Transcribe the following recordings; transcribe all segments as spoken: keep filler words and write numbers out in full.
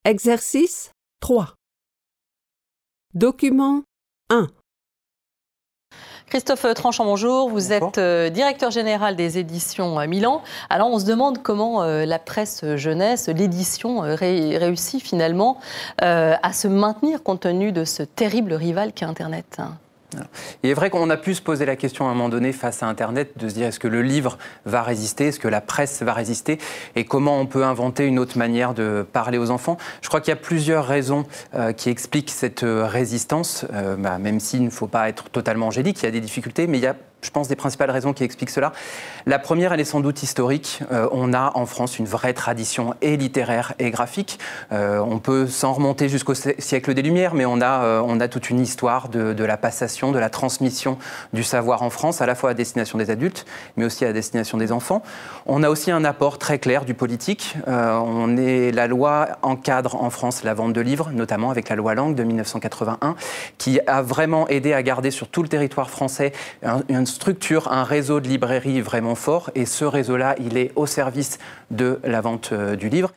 Exercice trois. Document un. Christophe Tranchant, bonjour. Vous bonjour. êtes euh, directeur général des éditions euh, Milan. Alors, on se demande comment euh, la presse jeunesse, l'édition, euh, ré réussit finalement euh, à se maintenir compte tenu de ce terrible rival qu'est Internet. Il est vrai qu'on a pu se poser la question à un moment donné face à Internet, de se dire est-ce que le livre va résister, est-ce que la presse va résister et comment on peut inventer une autre manière de parler aux enfants. Je crois qu'il y a plusieurs raisons euh, qui expliquent cette euh, résistance, euh, bah, même s'il ne faut pas être totalement angélique, il y a des difficultés, mais il y a, je pense, des principales raisons qui expliquent cela. La première, elle est sans doute historique. Euh, on a en France une vraie tradition et littéraire et graphique. Euh, on peut s'en remonter jusqu'au siècle des Lumières, mais on a, euh, on a toute une histoire de, de la passation, de la transmission du savoir en France, à la fois à destination des adultes, mais aussi à destination des enfants. On a aussi un apport très clair du politique. Euh, on est, la loi encadre en France la vente de livres, notamment avec la loi Lang de mille neuf cent quatre-vingt-un, qui a vraiment aidé à garder sur tout le territoire français un, une structure, un réseau de librairies vraiment fort, et ce réseau-là, il est au service de la vente euh, du livre.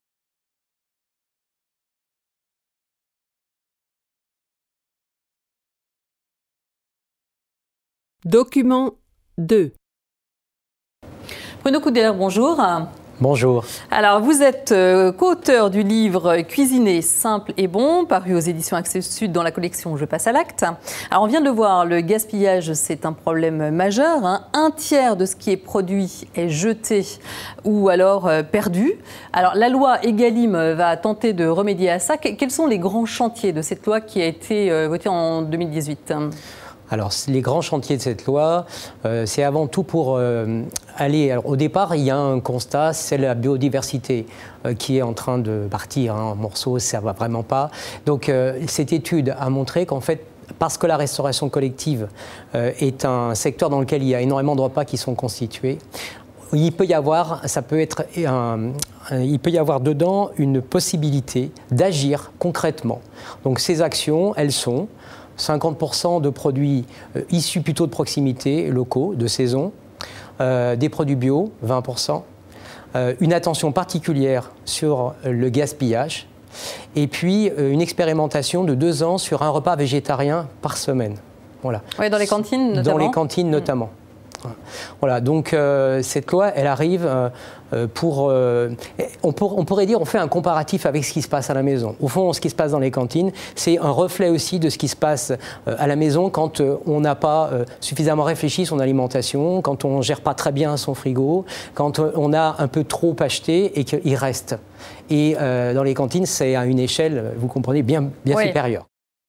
Document deux. Bruno Couder, bonjour. Bonjour. Alors, vous êtes euh, co-auteur du livre « Cuisiner simple et bon », paru aux éditions Access Sud dans la collection « Je passe à l'acte ». Alors, on vient de le voir, le gaspillage, c'est un problème majeur. Hein. Un tiers de ce qui est produit est jeté ou alors euh, perdu. Alors, la loi Egalim va tenter de remédier à ça. Quels sont les grands chantiers de cette loi qui a été euh, votée en deux mille dix-huit ? Alors, les grands chantiers de cette loi, euh, c'est avant tout pour euh, aller... Alors, au départ, il y a un constat, c'est la biodiversité euh, qui est en train de partir hein, en morceaux, ça ne va vraiment pas. Donc, euh, cette étude a montré qu'en fait, parce que la restauration collective euh, est un secteur dans lequel il y a énormément de repas qui sont constitués, il peut y avoir, ça peut être un, il peut y avoir dedans une possibilité d'agir concrètement. Donc, ces actions, elles sont... cinquante pour cent de produits euh, issus plutôt de proximité, locaux, de saison, euh, des produits bio, vingt pour cent, euh, une attention particulière sur le gaspillage, et puis euh, une expérimentation de deux ans sur un repas végétarien par semaine. Voilà. Oui, dans les cantines notamment. Dans les cantines notamment. Mmh. Voilà, donc euh, cette loi, elle arrive euh, pour... Euh, on, pour, on pourrait dire, on fait un comparatif avec ce qui se passe à la maison. Au fond, ce qui se passe dans les cantines, c'est un reflet aussi de ce qui se passe euh, à la maison quand euh, on n'a pas euh, suffisamment réfléchi son alimentation, quand on ne gère pas très bien son frigo, quand euh, on a un peu trop acheté et qu'il reste. Et euh, dans les cantines, c'est à une échelle, vous comprenez, bien, bien oui. supérieure.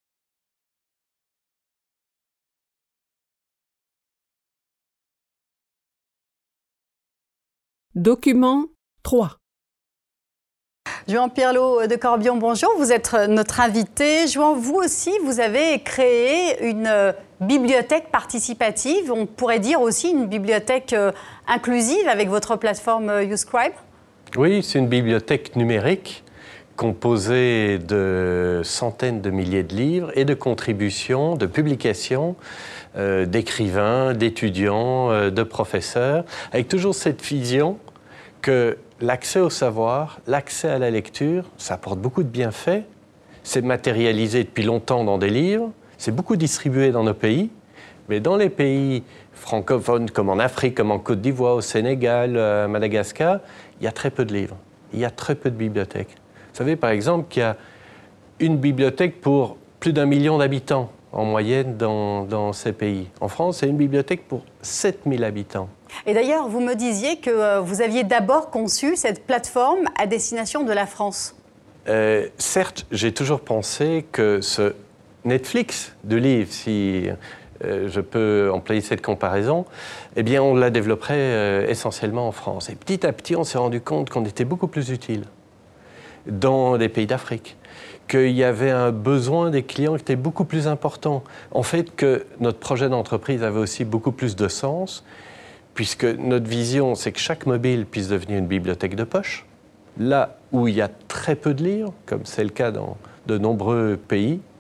Document trois. Juan Pirlo de Corbion, bonjour. Vous êtes notre invité. Juan, vous aussi, vous avez créé une bibliothèque participative. On pourrait dire aussi une bibliothèque inclusive avec votre plateforme YouScribe. Oui, c'est une bibliothèque numérique composée de centaines de milliers de livres et de contributions, de publications euh, d'écrivains, d'étudiants, euh, de professeurs, avec toujours cette vision que l'accès au savoir, l'accès à la lecture, ça apporte beaucoup de bienfaits. C'est matérialisé depuis longtemps dans des livres, c'est beaucoup distribué dans nos pays, mais dans les pays francophones comme en Afrique, comme en Côte d'Ivoire, au Sénégal, à Madagascar, il y a très peu de livres, il y a très peu de bibliothèques. Vous savez par exemple qu'il y a une bibliothèque pour plus d'un million d'habitants en moyenne dans, dans ces pays. En France, c'est une bibliothèque pour sept mille habitants. Et d'ailleurs, vous me disiez que vous aviez d'abord conçu cette plateforme à destination de la France. Euh, certes, j'ai toujours pensé que ce Netflix de livres, si euh, je peux employer cette comparaison, eh bien, on la développerait euh, essentiellement en France. Et petit à petit, on s'est rendu compte qu'on était beaucoup plus utile dans les pays d'Afrique, qu'il y avait un besoin des clients qui était beaucoup plus important. En fait, que notre projet d'entreprise avait aussi beaucoup plus de sens, puisque notre vision, c'est que chaque mobile puisse devenir une bibliothèque de poche. Là où il y a très peu de livres, comme c'est le cas dans de nombreux pays,